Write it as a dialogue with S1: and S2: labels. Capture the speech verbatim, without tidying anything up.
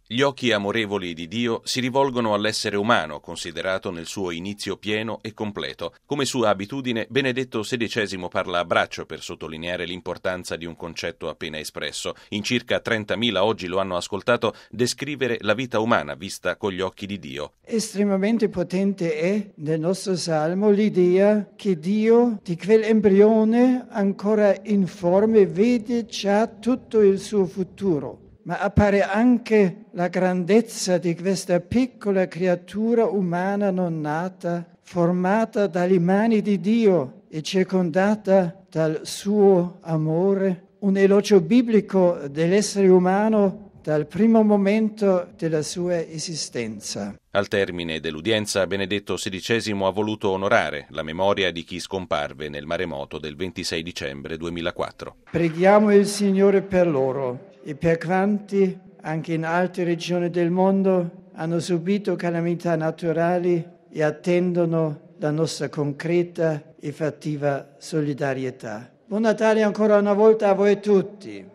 S1: Gli occhi amorevoli di Dio si rivolgono all'essere umano, considerato nel suo inizio pieno e completo. Come sua abitudine, Benedetto sedicesimo parla a braccio per sottolineare l'importanza di un concetto appena espresso. In circa trentamila oggi lo hanno ascoltato descrivere la vita umana vista con gli occhi di Dio.
S2: Estremamente potente è nel nostro salmo l'idea che Dio di quell'embrione ancora informe vede già tutto il suo futuro. Ma appare anche la grandezza di questa piccola creatura umana non nata, formata dalle mani di Dio e circondata dal suo amore, un elogio biblico dell'essere umano dal primo momento della sua esistenza.
S1: Al termine dell'udienza, Benedetto sedicesimo ha voluto onorare la memoria di chi scomparve nel maremoto del ventisei dicembre duemilaquattro.
S2: Preghiamo il Signore per loro e per quanti, anche in altre regioni del mondo, hanno subito calamità naturali e attendono la nostra concreta e fattiva solidarietà. Buon Natale ancora una volta a voi tutti.